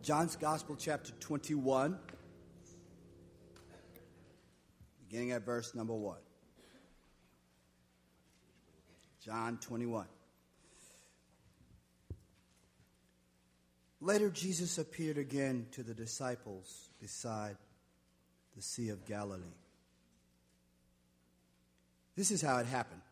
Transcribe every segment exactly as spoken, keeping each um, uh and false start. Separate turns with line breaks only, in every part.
John's Gospel, chapter twenty-one, beginning at verse number one. John twenty-one. Later, Jesus appeared again to the disciples beside the Sea of Galilee. This is how it happened.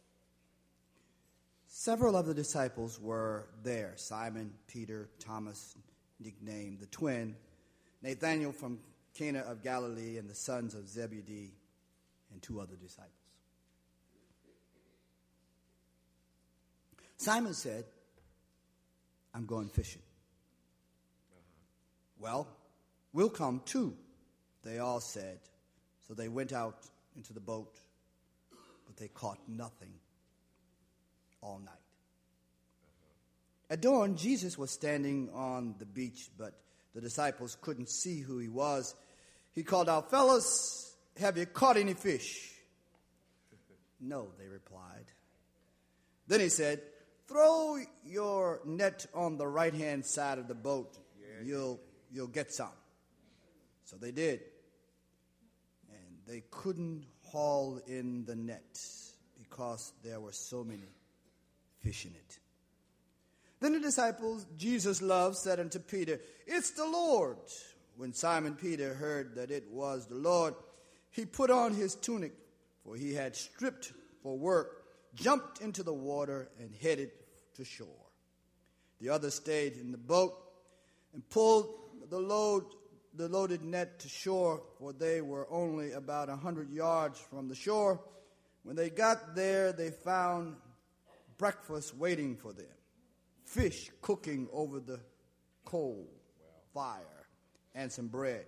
Several of the disciples were there: Simon, Peter, Thomas, nicknamed the twin, Nathanael from Cana of Galilee, and the sons of Zebedee, and two other disciples. Simon said, "I'm going fishing." "Well, we'll come too," they all said. So they went out into the boat, but they caught nothing all night. At dawn, Jesus was standing on the beach, but the disciples couldn't see who he was. He called out, "Fellas, have you caught any fish?" "No," they replied. Then he said, "Throw your net on the right-hand side of the boat. You'll, you'll get some." So they did. And they couldn't haul in the net because there were so many fish in it. Then the disciples Jesus loved said unto Peter, "It's the Lord." When Simon Peter heard that it was the Lord, he put on his tunic, for he had stripped for work, jumped into the water, and headed to shore. The others stayed in the boat and pulled the load, the loaded net to shore, for they were only about a hundred yards from the shore. When they got there, they found breakfast waiting for them: fish cooking over the coal fire, and some bread.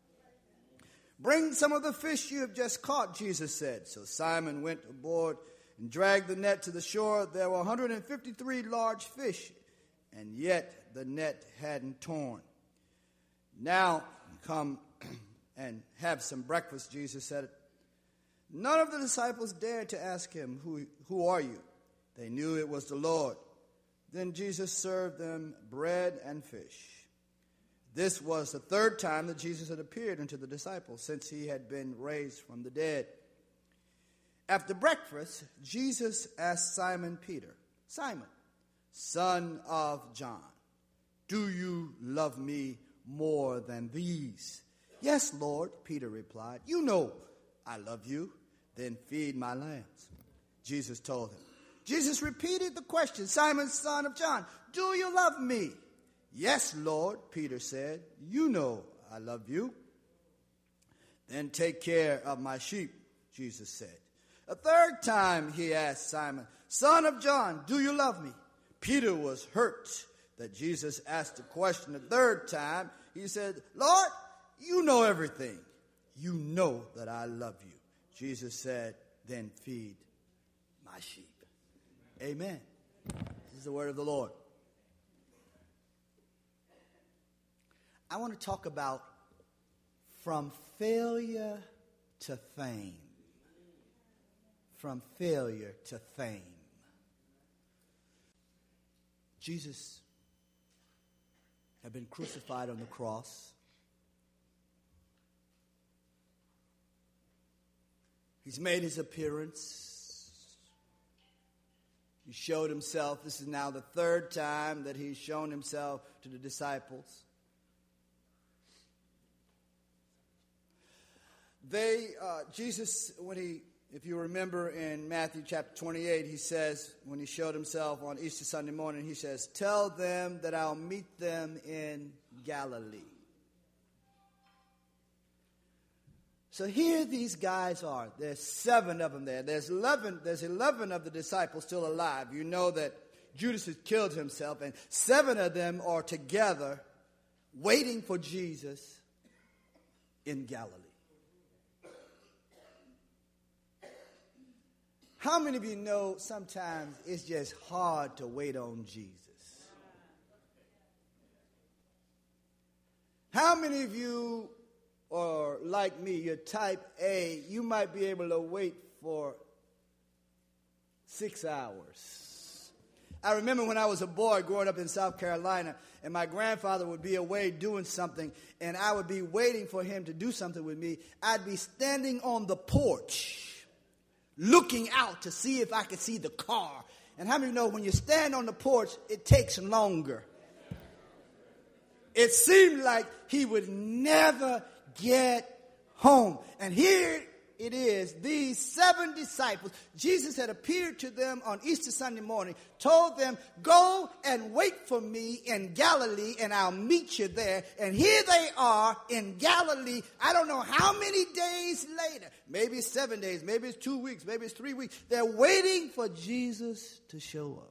"Bring some of the fish you have just caught," Jesus said. So Simon went aboard and dragged the net to the shore. There were one hundred fifty-three large fish, and yet the net hadn't torn. "Now come and have some breakfast," Jesus said. None of the disciples dared to ask him, Who, who are you?" They knew it was the Lord. Then Jesus served them bread and fish. This was the third time that Jesus had appeared unto the disciples since he had been raised from the dead. After breakfast, Jesus asked Simon Peter, "Simon, son of John, do you love me more than these?" "Yes, Lord," Peter replied. "You know I love you. Then feed my lambs." Jesus told him. Jesus repeated the question, "Simon, son of John, do you love me?" "Yes, Lord," Peter said. "You know I love you." "Then take care of my sheep," Jesus said. A third time he asked Simon, "Son of John, do you love me?" Peter was hurt that Jesus asked the question a third time. He said, "Lord, you know everything. You know that I love you." Jesus said, "Then feed my sheep." Amen. This is the word of the Lord. I want to talk about from failure to fame. From failure to fame. Jesus had been crucified on the cross. He's made his appearance. He showed himself. This is now the third time that he's shown himself to the disciples. They, uh, Jesus, when he, if you remember in Matthew chapter twenty-eight, he says, when he showed himself on Easter Sunday morning, he says, "Tell them that I'll meet them in Galilee." So here these guys are. There's seven of them there. There's eleven, there's eleven of the disciples still alive. You know that Judas has killed himself, and seven of them are together waiting for Jesus in Galilee. How many of you know sometimes it's just hard to wait on Jesus? How many of you, or like me, you're type A, you might be able to wait for six hours. I remember when I was a boy growing up in South Carolina, and my grandfather would be away doing something, and I would be waiting for him to do something with me. I'd be standing on the porch, looking out to see if I could see the car. And how many know when you stand on the porch, it takes longer? It seemed like he would never get home. And here it is, these seven disciples, Jesus had appeared to them on Easter Sunday morning, told them, go and wait for me in Galilee and I'll meet you there. And here they are in Galilee. I don't know how many days later, maybe it's seven days, maybe it's two weeks, maybe it's three weeks. They're waiting for Jesus to show up.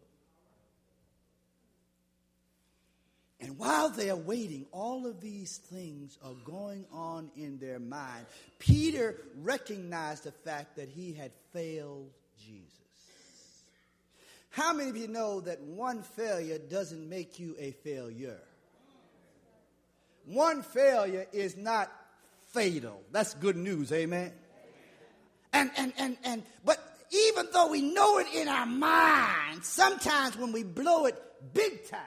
And while they are waiting, all of these things are going on in their mind. Peter recognized the fact that he had failed Jesus. How many of you know that one failure doesn't make you a failure? One failure is not fatal. That's good news, amen? And, and, and, and, but even though we know it in our minds, sometimes when we blow it big time,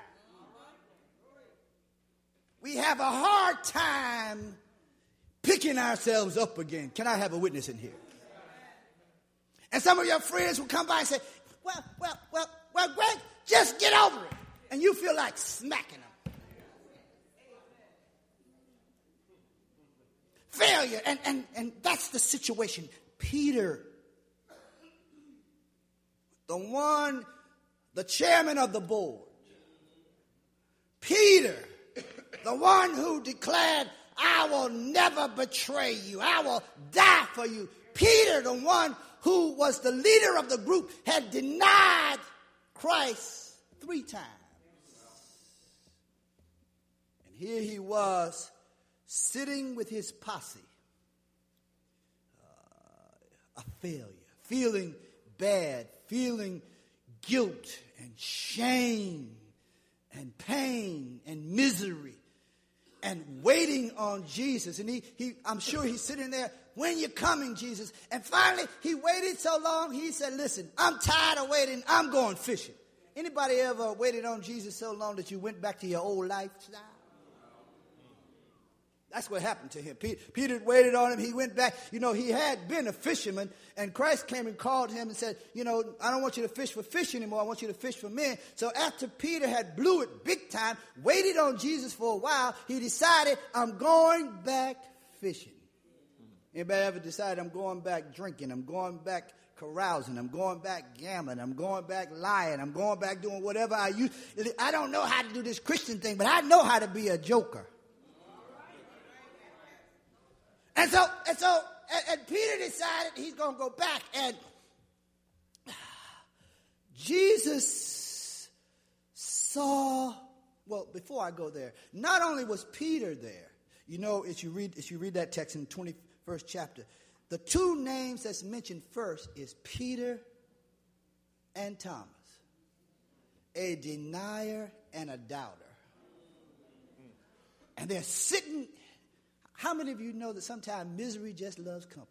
we have a hard time picking ourselves up again. Can I have a witness in here? And some of your friends will come by and say, well, well, well, well, Greg, just get over it. And you feel like smacking them. Failure. And, and, and that's the situation. Peter, the one, the chairman of the board. Peter, the one who declared, I will never betray you. I will die for you. Peter, the one who was the leader of the group, had denied Christ three times. And here he was sitting with his posse, uh, a failure, feeling bad, feeling guilt and shame and pain and misery, and waiting on Jesus. And he, he, I'm sure he's sitting there, when you coming, Jesus? And finally, he waited so long, he said, listen, I'm tired of waiting. I'm going fishing. Anybody ever waited on Jesus so long that you went back to your old lifestyle? That's what happened to him. Peter, Peter waited on him. He went back. You know, he had been a fisherman, and Christ came and called him and said, you know, I don't want you to fish for fish anymore. I want you to fish for men. So after Peter had blew it big time, waited on Jesus for a while, he decided, I'm going back fishing. Anybody ever decided, I'm going back drinking, I'm going back carousing, I'm going back gambling, I'm going back lying, I'm going back doing whatever I used. I don't know how to do this Christian thing, but I know how to be a joker. And so, and so, and, and Peter decided he's going to go back. And Jesus saw, well, before I go there, not only was Peter there, you know, as you read, as you read that text in the twenty-first chapter, the two names that's mentioned first is Peter and Thomas, a denier and a doubter. And they're sitting. How many of you know that sometimes misery just loves company?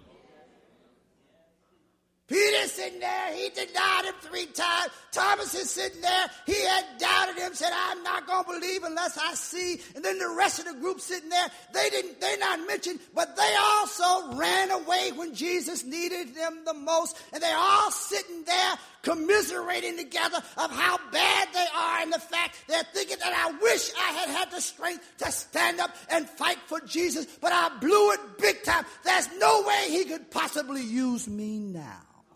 Peter's sitting there. He denied him three times. Thomas is sitting there. He had doubted him, said, I'm not going to believe unless I see. And then the rest of the group sitting there, they didn't, they're not mentioned, but they also ran away when Jesus needed them the most. And they're all sitting there commiserating together of how bad they are, and the fact they're thinking that I wish I had had the strength to stand up and fight for Jesus, but I blew it big time. There's no way he could possibly use me now.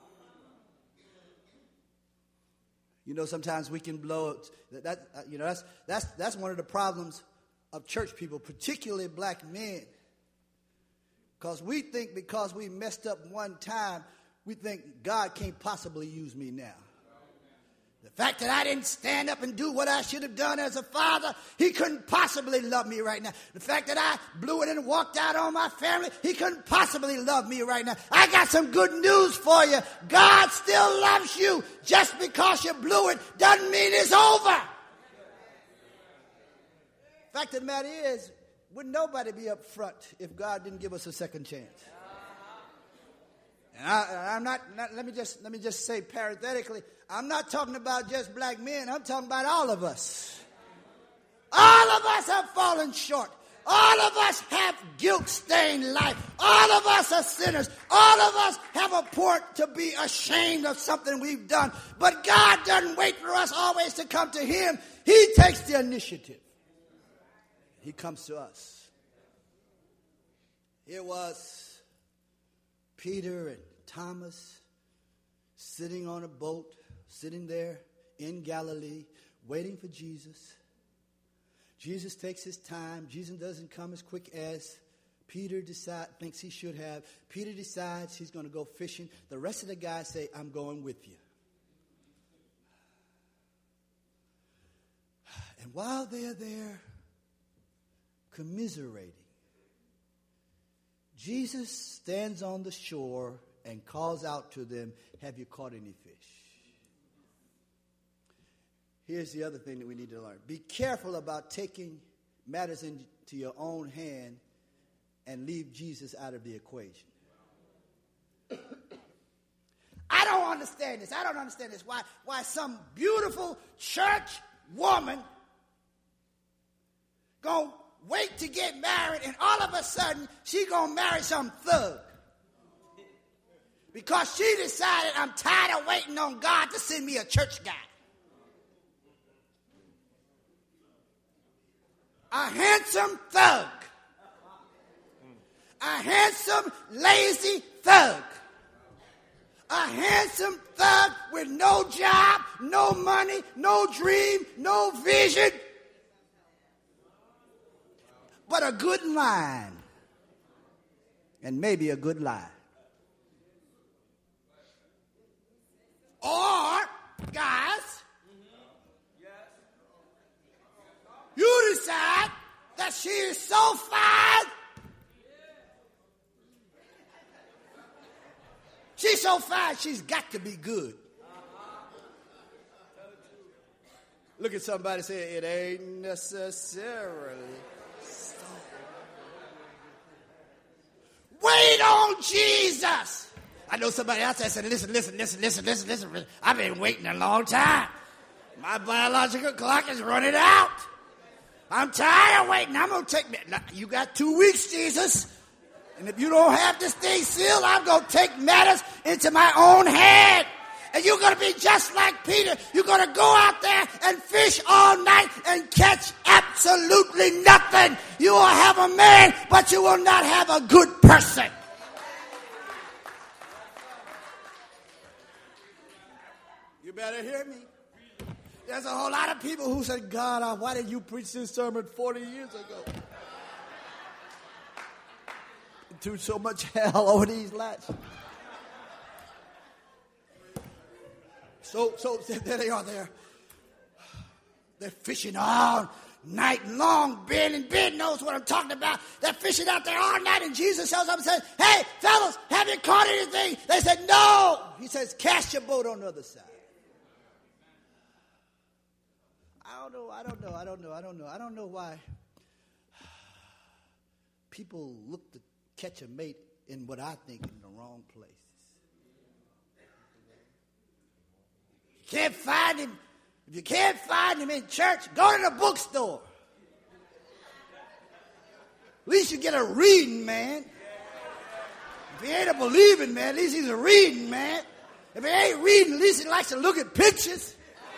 You know, sometimes we can blow it. That, uh, you know, that's that's that's one of the problems of church people, particularly black men, because we think because we messed up one time, we think God can't possibly use me now. The fact that I didn't stand up and do what I should have done as a father, he couldn't possibly love me right now. The fact that I blew it and walked out on my family, he couldn't possibly love me right now. I got some good news for you. God still loves you. Just because you blew it doesn't mean it's over. The fact of the matter is, wouldn't nobody be up front if God didn't give us a second chance? And I, I'm not, not. Let me just let me just say parenthetically, I'm not talking about just black men. I'm talking about all of us. All of us have fallen short. All of us have guilt-stained life. All of us are sinners. All of us have a point to be ashamed of something we've done. But God doesn't wait for us always to come to him. He takes the initiative. He comes to us. It was Peter and Thomas sitting on a boat, sitting there in Galilee, waiting for Jesus. Jesus takes his time. Jesus doesn't come as quick as Peter decide, thinks he should have. Peter decides he's going to go fishing. The rest of the guys say, I'm going with you. And while they're there commiserating, Jesus stands on the shore and calls out to them, have you caught any fish? Here's the other thing that we need to learn. Be careful about taking matters into your own hand and leave Jesus out of the equation. I don't understand this. I don't understand this. Why, why some beautiful church woman gonna wait to get married and all of a sudden she gonna marry some thug. Because she decided, I'm tired of waiting on God to send me a church guy. A handsome thug. A handsome, lazy thug. A handsome thug with no job, no money, no dream, no vision. But a good line. And maybe a good lie. Or, guys, you decide that she is so fine. She's so fine, she's got to be good. Look at somebody say, it ain't necessarily so. Wait on Jesus. I know somebody else that said, listen, listen, listen, listen, listen, listen. I've been waiting a long time. My biological clock is running out. I'm tired of waiting. I'm going to take me. You got two weeks, Jesus. And if you don't have this thing sealed, I'm going to take matters into my own hand. And you're going to be just like Peter. You're going to go out there and fish all night and catch absolutely nothing. You will have a man, but you will not have a good person. You better hear me. There's a whole lot of people who said, God, why did you preach this sermon forty years ago? Through so much hell over these lats. So, so there they are there. They're fishing all night long. Ben and Ben knows what I'm talking about. They're fishing out there all night, and Jesus shows up and says, hey, fellas, have you caught anything? They said, no. He says, cast your boat on the other side. I don't know, I don't know, I don't know, I don't know. I don't know why people look to catch a mate in what I think in the wrong places. You can't find him. If you can't find him in church, go to the bookstore. At least you get a reading man. If he ain't a believing man, at least he's a reading man. If he ain't reading, at least he likes to look at pictures.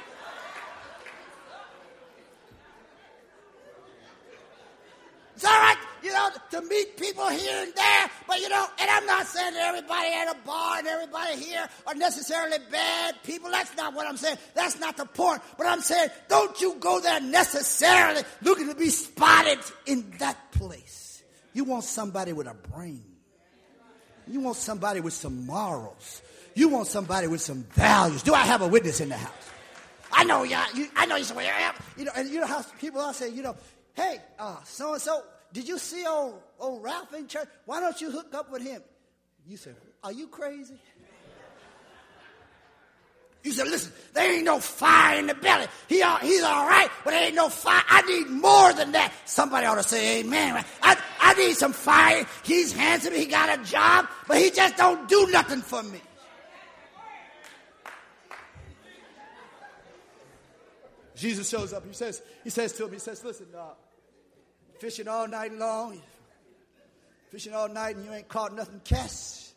It's all right, you know, to meet people here and there, but you know, and I'm not saying that everybody at a bar and everybody here are necessarily bad people. That's not what I'm saying. That's not the point. But I'm saying, don't you go there necessarily looking to be spotted in that place. You want somebody with a brain. You want somebody with some morals. You want somebody with some values. Do I have a witness in the house? I know, yeah. You, I know you say, yeah, you know, and you know how people all say, you know, hey, uh, so-and-so, did you see old, old Ralph in church? Why don't you hook up with him? You say, are you crazy? You said, listen, there ain't no fire in the belly. He all, he's all right, but there ain't no fire. I need more than that. Somebody ought to say amen. I, I need some fire. He's handsome. He got a job, but he just don't do nothing for me. Jesus shows up. He says, he says to him, he says, listen, uh, fishing all night long. Fishing all night and you ain't caught nothing. Cast.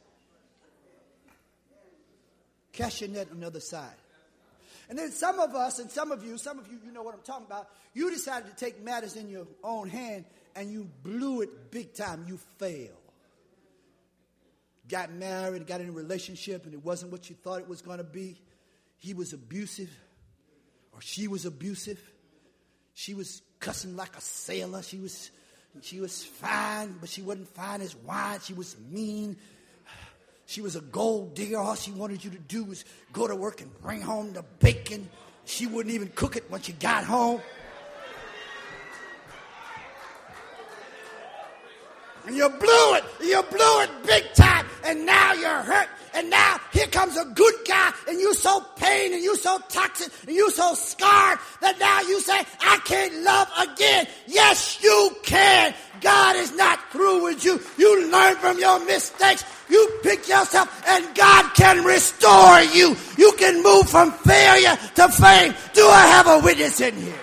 Cast your net on the other side. And then some of us and some of you, some of you, you know what I'm talking about. You decided to take matters in your own hand and you blew it big time. You failed. Got married, got in a relationship, and it wasn't what you thought it was going to be. He was abusive, or she was abusive. She was cussing like a sailor. She was, she was fine, but she wasn't fine as wine. She was mean. She was a gold digger. All she wanted you to do was go to work and bring home the bacon. She wouldn't even cook it when she got home. And you blew it. You blew it big time. And now you're hurt. And now here comes a good guy. And you so pain and you so toxic and you so scarred that now you say, I can't love again. Yes, you can. God is not through with you. You learn from your mistakes. You pick yourself and God can restore you. You can move from failure to fame. Do I have a witness in here?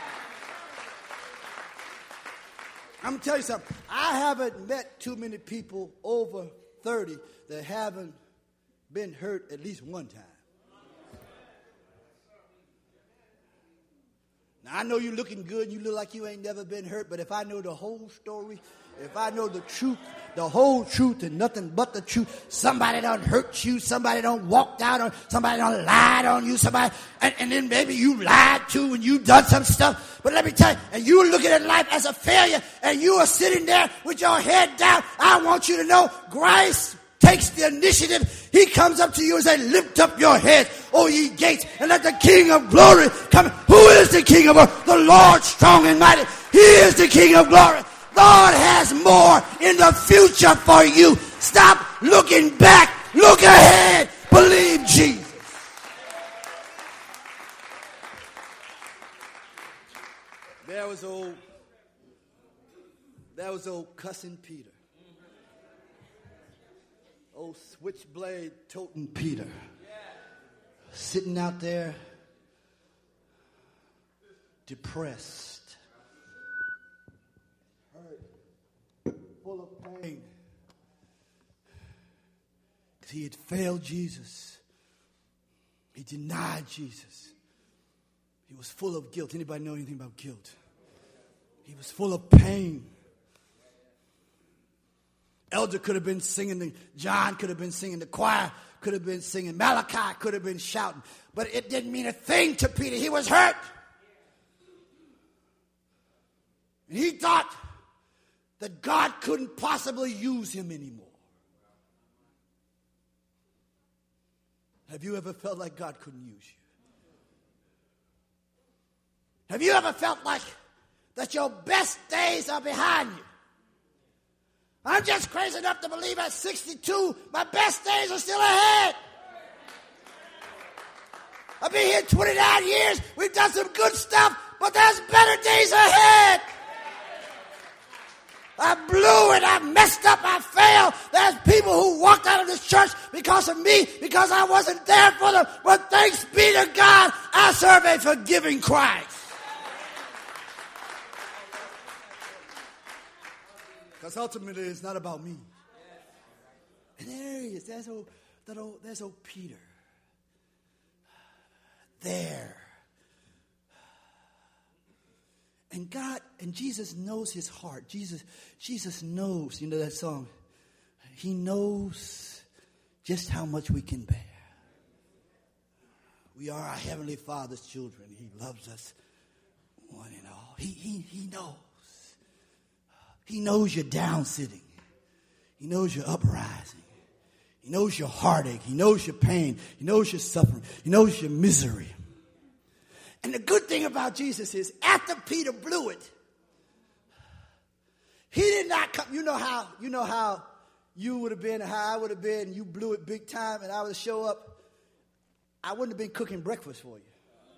I'm going to tell you something. I haven't met too many people over thirty that haven't been hurt at least one time. Now, I know you're looking good. You look like you ain't never been hurt. But if I know the whole story, if I know the truth, the whole truth and nothing but the truth, somebody done hurt you, somebody done walked out on, somebody done lied on you, somebody, and, and then maybe you lied too and you done some stuff. But let me tell you, and you were looking at life as a failure and you are sitting there with your head down. I want you to know Christ takes the initiative. He comes up to you and says, lift up your head, O ye gates, and let the King of glory come. Who is the King of glory? The Lord strong and mighty. He is the King of glory. God has more in the future for you. Stop looking back. Look ahead. Believe Jesus. There was old, there was old cussing Peter. Old switchblade toting Peter. Sitting out there depressed, hurt, full of pain. Because he had failed Jesus. He denied Jesus. He was full of guilt. Anybody know anything about guilt? He was full of pain. Elder could have been singing, the, John could have been singing, the choir could have been singing, Malachi could have been shouting. But it didn't mean a thing to Peter. He was hurt. And he thought that God couldn't possibly use him anymore. Have you ever felt like God couldn't use you? Have you ever felt like that your best days are behind you? I'm just crazy enough to believe at sixty-two, my best days are still ahead. I've been here twenty-nine years. We've done some good stuff, but there's better days ahead. I blew it. I messed up. I failed. There's people who walked out of this church because of me, because I wasn't there for them. But thanks be to God, I serve a forgiving Christ. Because ultimately it's not about me. And there he is. There's old, that old, there's old Peter. There. And God, and Jesus knows his heart. Jesus, Jesus knows, you know that song? He knows just how much we can bear. We are our Heavenly Father's children. He loves us one and all. He, he, he knows. He knows you're down sitting. He knows you're uprising. He knows your heartache. He knows your pain. He knows your suffering. He knows your misery. And the good thing about Jesus is after Peter blew it, he did not come. You know how, you know how you would have been, how I would have been, you blew it big time and I would show up. I wouldn't have been cooking breakfast for you.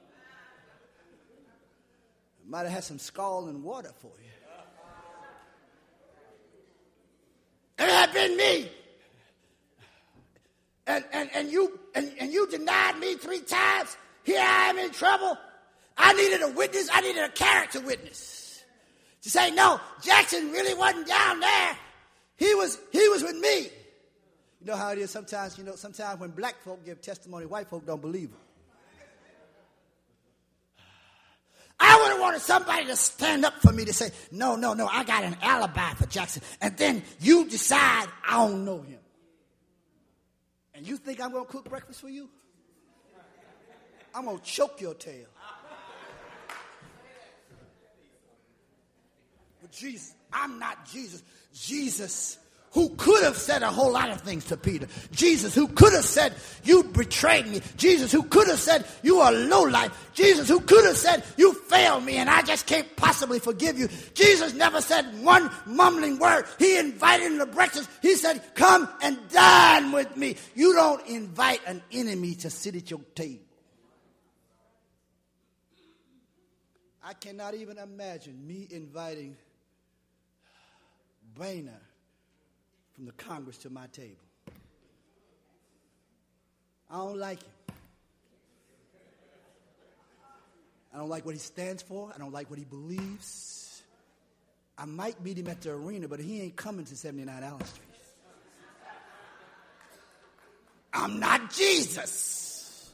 I might have had some scalding water for you. It had been me. And, and, and, you, and, and you denied me three times. Here I am in trouble. I needed a witness. I needed a character witness to say, no, Jackson really wasn't down there. He was, he was with me. You know how it is sometimes, you know, sometimes when black folk give testimony, white folk don't believe them. I would have wanted somebody to stand up for me to say, no, no, no, I got an alibi for Jackson. And then you decide I don't know him. And you think I'm going to cook breakfast for you? I'm going to choke your tail. But Jesus, I'm not Jesus. Jesus, who could have said a whole lot of things to Peter. Jesus, who could have said, you betrayed me. Jesus, who could have said, you are lowlife. Jesus, who could have said, you failed me and I just can't possibly forgive you. Jesus never said one mumbling word. He invited him to breakfast. He said, come and dine with me. You don't invite an enemy to sit at your table. I cannot even imagine me inviting Boehner from the Congress to my table. I don't like him. I don't like what he stands for. I don't like what he believes. I might meet him at the arena, but he ain't coming to seventy-nine Allen Street. I'm not Jesus.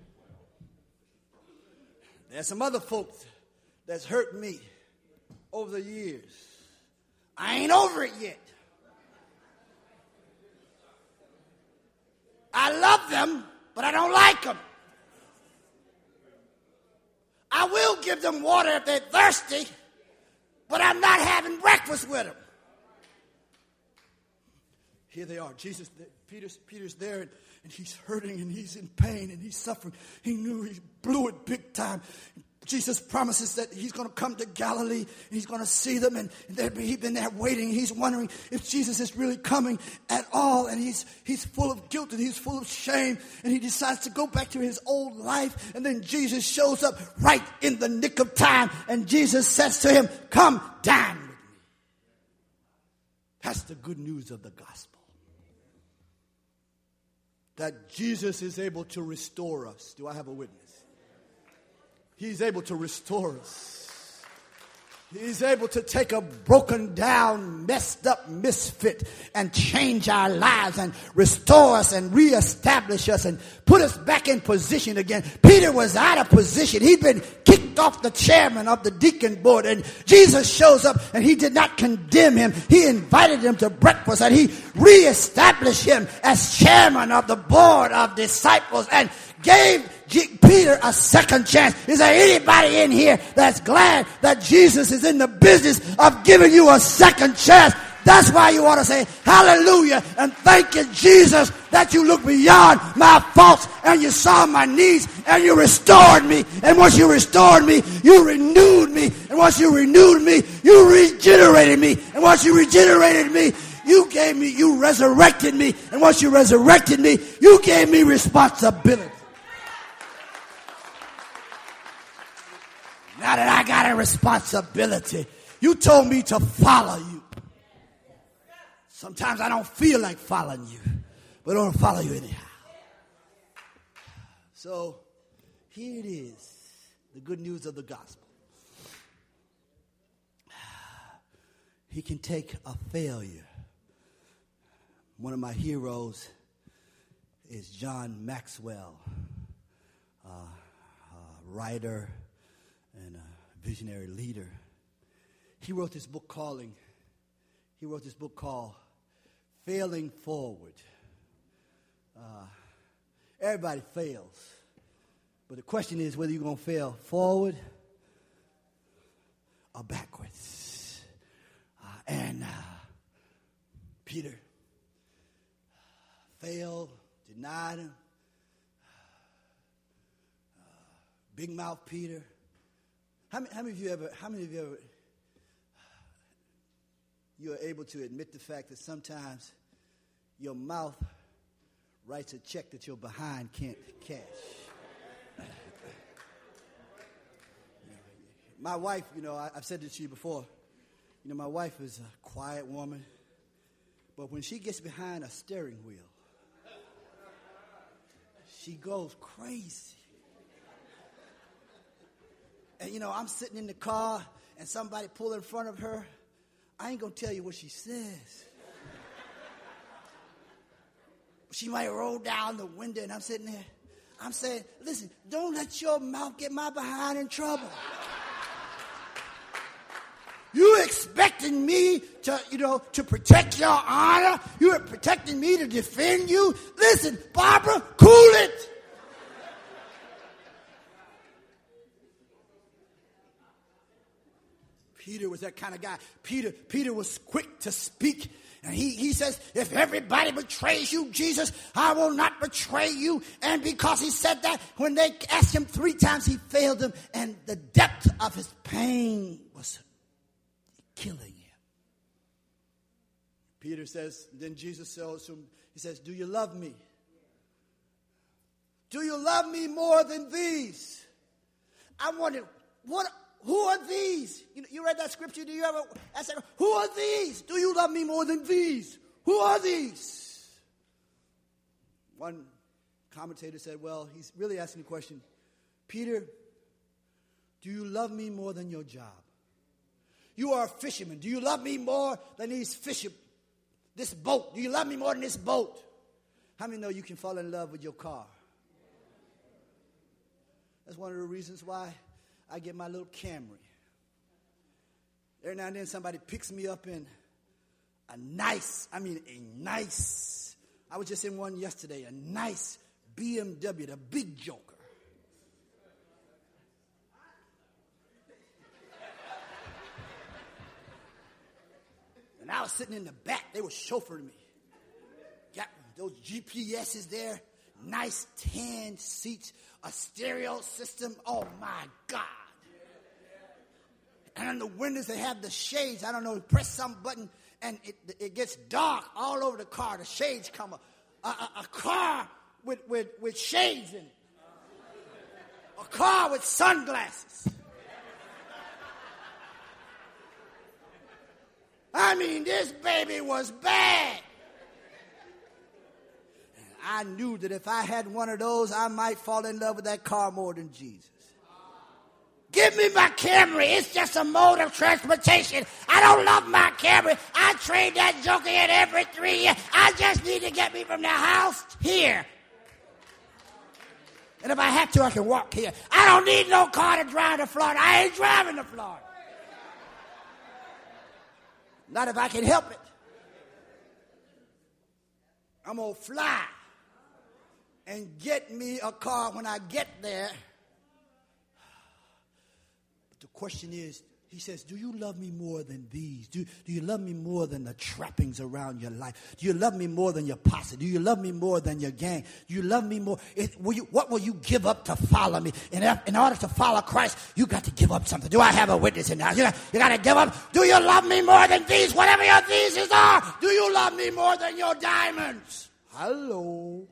There's some other folks that's hurt me over the years. I ain't over it yet. I love them, but I don't like them. I will give them water if they're thirsty, but I'm not having breakfast with them. Here they are. Jesus, Peter's, Peter's there, and, and he's hurting, and he's in pain, and he's suffering. He knew he blew it big time. Jesus promises that he's going to come to Galilee and he's going to see them, and he's been there waiting. He's wondering if Jesus is really coming at all, and he's he's full of guilt and he's full of shame, and he decides to go back to his old life. And then Jesus shows up right in the nick of time, and Jesus says to him, come dine with me. That's the good news of the gospel, that Jesus is able to restore us. Do I have a witness? He's able to restore us. He's able to take a broken down, messed up misfit and change our lives and restore us and reestablish us and put us back in position again. Peter was out of position. He'd been kicked off the chairman of the deacon board, and Jesus shows up and he did not condemn him. He invited him to breakfast and he reestablished him as chairman of the board of disciples and gave Peter a second chance. Is there anybody in here that's glad that Jesus is in the business of giving you a second chance? That's why you ought to say hallelujah and thank you, Jesus, that you looked beyond my faults and you saw my needs and you restored me. And once you restored me, you renewed me. And once you renewed me, you regenerated me. And once you regenerated me, you gave me, you resurrected me. And once you resurrected me, you gave me responsibility. Now that I got a responsibility, you told me to follow you. Sometimes I don't feel like following you, but I'm going to follow you anyhow. So here it is, the good news of the gospel. He can take a failure. One of my heroes is John Maxwell, uh, a writer and a visionary leader. He wrote this book calling, he wrote this book called Failing Forward. Uh, everybody fails. But the question is whether you're going to fail forward or backwards. Uh, and uh, Peter failed, denied him. Uh, big mouth Peter. How many, how many of you ever, how many of you ever, you are able to admit the fact that sometimes your mouth writes a check that your behind can't cash? My wife, you know, I, I've said this to you before, you know, my wife is a quiet woman, but when she gets behind a steering wheel, she goes crazy. and, you know, I'm sitting in the car, and somebody pull in front of her. I ain't going to tell you what she says. She might roll down the window, and I'm sitting there. I'm saying, listen, don't let your mouth get my behind in trouble. You expecting me to, you know, to protect your honor? You're protecting me to defend you? Listen, Barbara, cool it. Peter was that kind of guy. Peter, Peter was quick to speak. And he, he says, if everybody betrays you, Jesus, I will not betray you. And because he said that, when they asked him three times, he failed them. And the depth of his pain was killing him. Peter says, then Jesus says to him, he says, do you love me? Do you love me more than these? I wondered, what... Who are these? You, you read that scripture? Do you ever ask that? Who are these? Do you love me more than these? Who are these? One commentator said, well, he's really asking the question, Peter, do you love me more than your job? You are a fisherman. Do you love me more than these fish, this boat? Do you love me more than this boat? How many know you can fall in love with your car? That's one of the reasons why I get my little Camry. Every now and then somebody picks me up in a nice, I mean a nice, I was just in one yesterday, a nice B M W, the big joker. And I was sitting in the back, they were chauffeuring me. Got those G P S's there, nice tan seats, a stereo system, oh my God. And on the windows, they have the shades. I don't know, press some button, and it, it gets dark all over the car. The shades come up. A, a, a car with, with, with shades in it. A car with sunglasses. I mean, this baby was bad. And I knew that if I had one of those, I might fall in love with that car more than Jesus. Give me my Camry. It's just a mode of transportation. I don't love my Camry. I trade that joker in every three years. I just need to get me from the house here. And if I have to, I can walk here. I don't need no car to drive to Florida. I ain't driving to Florida. Not if I can help it. I'm going to fly and get me a car when I get there. The question is, he says, do you love me more than these? Do, do you love me more than the trappings around your life? Do you love me more than your posse? Do you love me more than your gang? Do you love me more? It, will you, what will you give up to follow me? And in, in order to follow Christ, you got to give up something. Do I have a witness in there? You got, you got to give up. Do you love me more than these? Whatever your theses are, do you love me more than your diamonds? Hello.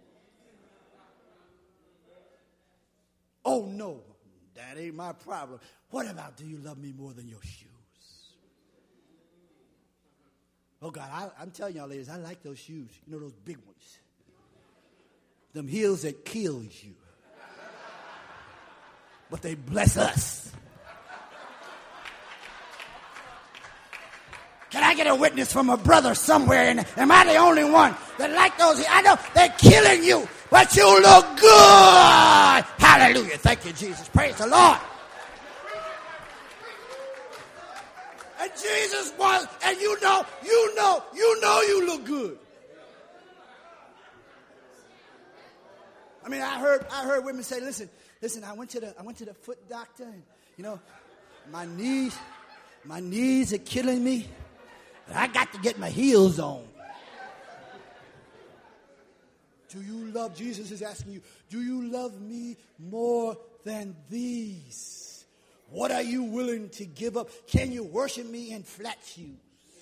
Oh, no. That ain't my problem. What about, do you love me more than your shoes? Oh, God, I, I'm telling y'all, ladies, I like those shoes. You know, those big ones. Them heels that kills you. But they bless us. Can I get a witness from a brother somewhere? And am I the only one that like those? I know they're killing you, but you look good. Hallelujah. Thank you, Jesus. Praise the Lord. And Jesus was, and you know, you know, you know you look good. I mean, I heard I heard women say, listen, listen, I went to the I went to the foot doctor, and you know, my knees, my knees are killing me. But I got to get my heels on. Do you love, Jesus is asking you, do you love me more than these? What are you willing to give up? Can you worship me in flat shoes?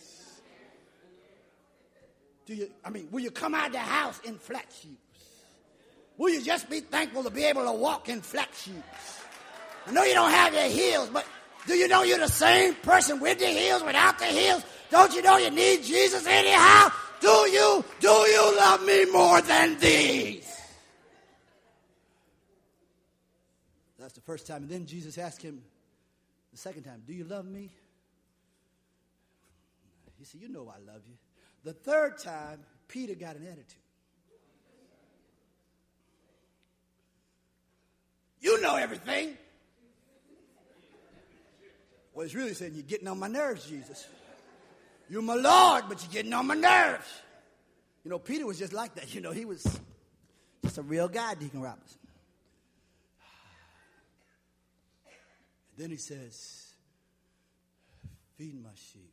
Do you, I mean, will you come out of the house in flat shoes? Will you just be thankful to be able to walk in flat shoes? I know you don't have your heels, but do you know you're the same person with the heels, without the heels? Don't you know you need Jesus anyhow? Do you, do you love me more than these? That's the first time. And then Jesus asked him, The second time, do you love me? He said, you know I love you. The third time, Peter got an attitude. You know everything. Well, it's really saying, you're getting on my nerves, Jesus. You're my Lord, but you're getting on my nerves. You know, Peter was just like that. You know, he was just a real guy, Deacon Robinson. And then he says, feed my sheep.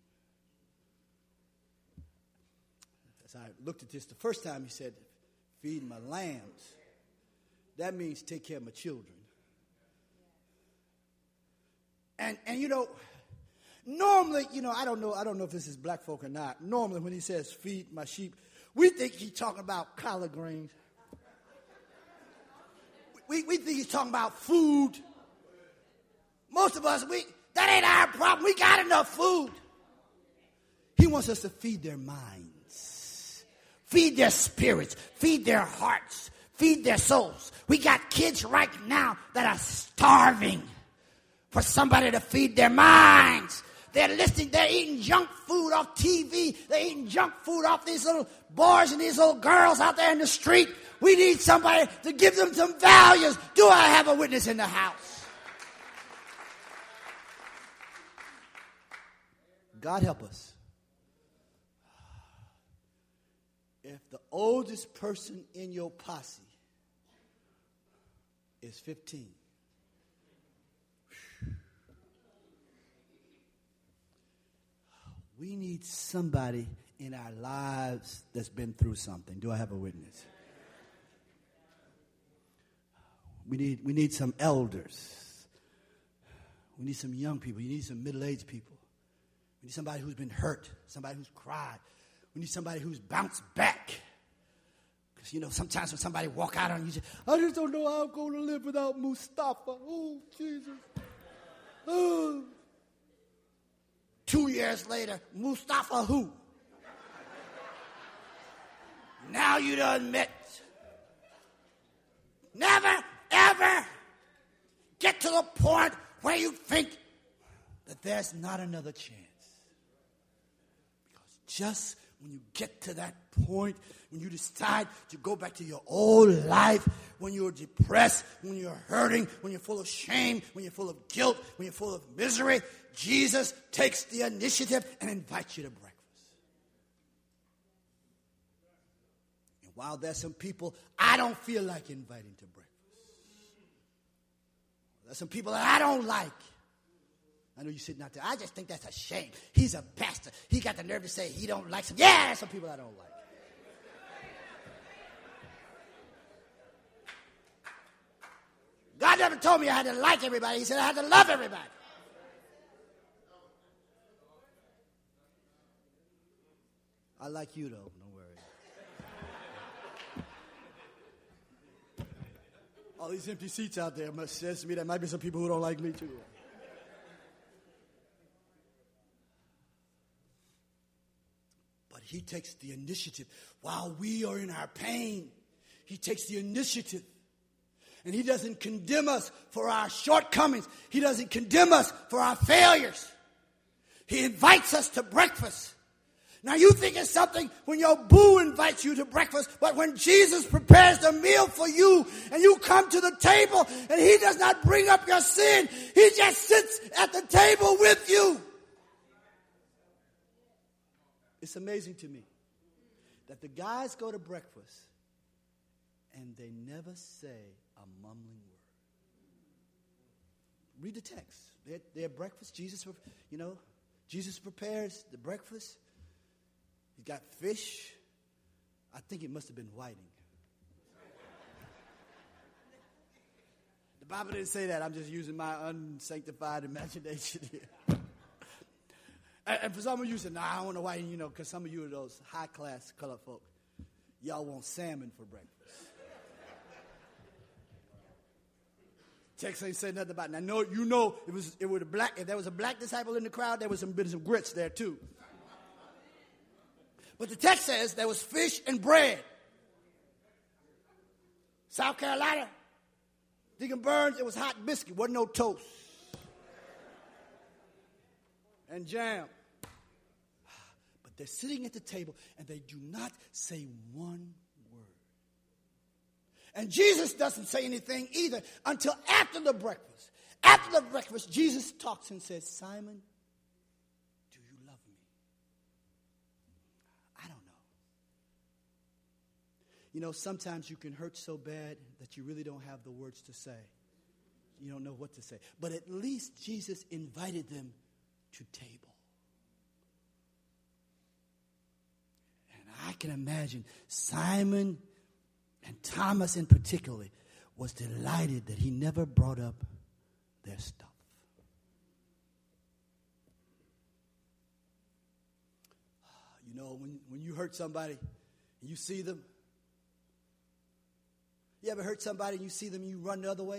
As I looked at this the first time, he said, feed my lambs. That means take care of my children. And, and you know, normally, you know, I don't know, I don't know if this is black folk or not. Normally when he says feed my sheep, we think he's talking about collard greens. We, we think he's talking about food. Most of us, we that ain't our problem. We got enough food. He wants us to feed their minds, feed their spirits, feed their hearts, feed their souls. We got kids right now that are starving for somebody to feed their minds. They're listening, they're eating junk food off T V. They're eating junk food off these little boys and these little girls out there in the street. We need somebody to give them some values. Do I have a witness in the house? God help us. If the oldest person in your posse is fifteen, we need somebody in our lives that's been through something. Do I have a witness? We need, we need some elders. We need some young people. You need some middle-aged people. We need somebody who's been hurt, somebody who's cried. We need somebody who's bounced back. Because, you know, sometimes when somebody walk out on you, you say, I just don't know how I'm going to live without Mustafa. Oh, Jesus. Oh. Two years later, Mustafa who? Now you done met. Never, ever get to the point where you think that there's not another chance. Because just when you get to that point, when you decide to go back to your old life, when you're depressed, when you're hurting, when you're full of shame, when you're full of guilt, when you're full of misery, Jesus takes the initiative and invites you to breakfast. And while there's some people I don't feel like inviting to breakfast, there's some people that I don't like. I know you're sitting out there. I just think that's a shame. He's a pastor. He got the nerve to say he don't like some. Yeah, there's some people I don't like. God never told me I had to like everybody. He said I had to love everybody. I like you, though. Don't worry. All these empty seats out there must says to me there might be some people who don't like me, too. But he takes the initiative. While we are in our pain, he takes the initiative. And he doesn't condemn us for our shortcomings. He doesn't condemn us for our failures. He invites us to breakfast. Now you think it's something when your boo invites you to breakfast, but when Jesus prepares the meal for you and you come to the table and he does not bring up your sin, he just sits at the table with you. It's amazing to me that the guys go to breakfast and they never say a mumbling word. Read the text. They're, they're at breakfast. Jesus, you know, Jesus prepares the breakfast. He's got fish. I think it must have been whiting. The Bible didn't say that. I'm just using my unsanctified imagination here. and, and for some of you say, nah, I don't want no whiting, you know, because some of you are those high-class colored folk. Y'all want salmon for breakfast. Text ain't said nothing about it. Now, know, you know, it was it was a black. If there was a black disciple in the crowd, there was some been some grits there too. But the text says there was fish and bread. South Carolina, Deacon Burns, it was hot biscuit, wasn't no toast. and jam. But they're sitting at the table and they do not say one word. And Jesus doesn't say anything either until after the breakfast. After the breakfast, Jesus talks and says, Simon, do you love me? I don't know. You know, sometimes you can hurt so bad that you really don't have the words to say. You don't know what to say. But at least Jesus invited them to table. And I can imagine Simon and Thomas in particular was delighted that he never brought up their stuff. You know, when, when you hurt somebody and you see them, you ever hurt somebody and you see them and you run the other way?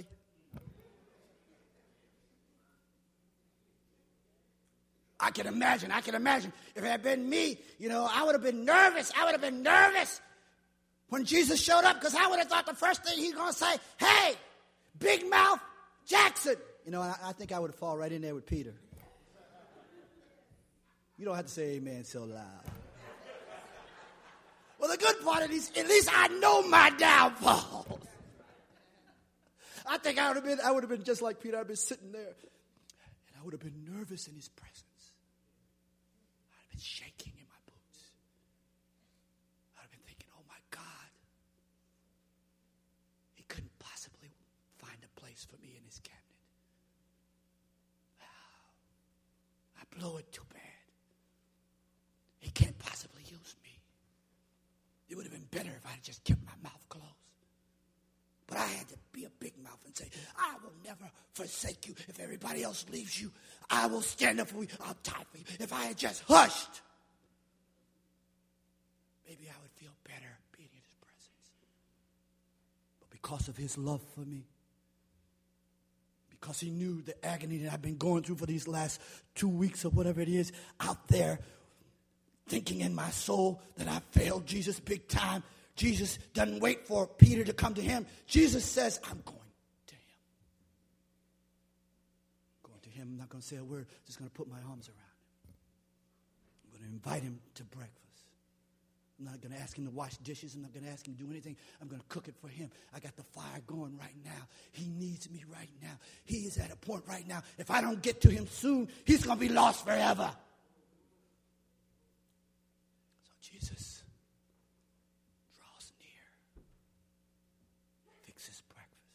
I can imagine, I can imagine. If it had been me, you know, I would have been nervous. I would have been nervous when Jesus showed up because I would have thought the first thing he's going to say, hey, Big Mouth Jackson. You know, I, I think I would have fallen right in there with Peter. You don't have to say amen so loud. Well, the good part is, at least I know my downfall. I think I would have been, I would have been just like Peter. I'd have been sitting there, and I would have been nervous in his presence. I'd have been shaking in my boots. I'd have been thinking, oh my God, he couldn't possibly find a place for me in his cabinet. Wow, I blew it too bad. He can't possibly use me. It would have been better if I had just kept my mouth closed. But I had to be a big mouth and say, I will never forsake you. If everybody else leaves you, I will stand up for you. I'll die for you. If I had just hushed, maybe I would feel better being in his presence. But because of his love for me, because he knew the agony that I've been going through for these last two weeks or whatever it is out there, thinking in my soul that I failed Jesus big time. Jesus doesn't wait for Peter to come to him. Jesus says, I'm going to him. I'm going to him. I'm not going to say a word. I'm just going to put my arms around him. I'm going to invite him to breakfast. I'm not going to ask him to wash dishes. I'm not going to ask him to do anything. I'm going to cook it for him. I got the fire going right now. He needs me right now. He is at a point right now. If I don't get to him soon, he's going to be lost forever. Jesus draws near, fixes breakfast,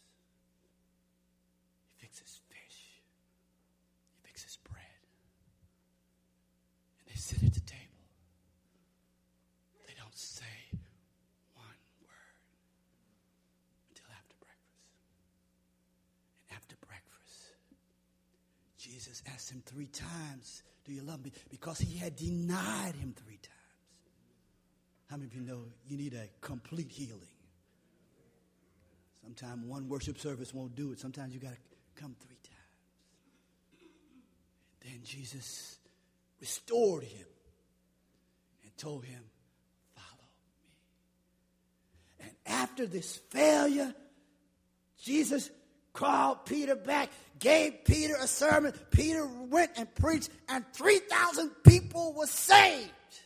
he fixes fish, he fixes bread, and they sit at the table. They don't say one word until after breakfast. And after breakfast, Jesus asked him three times, do you love me? Because he had denied him three times. How many of you know you need a complete healing? Sometimes one worship service won't do it. Sometimes you got to come three times. Then Jesus restored him and told him, follow me. And after this failure, Jesus called Peter back, gave Peter a sermon. Peter went and preached, and three thousand people were saved.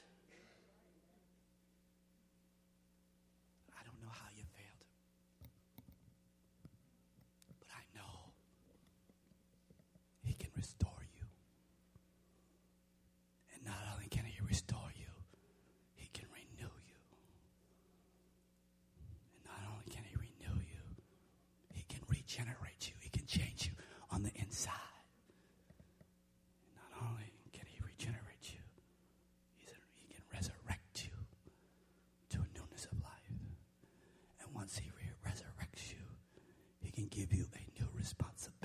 Generate you. He can change you on the inside. Not only can he regenerate you, he can resurrect you to a newness of life. And once he re- resurrects you, he can give you a new responsibility.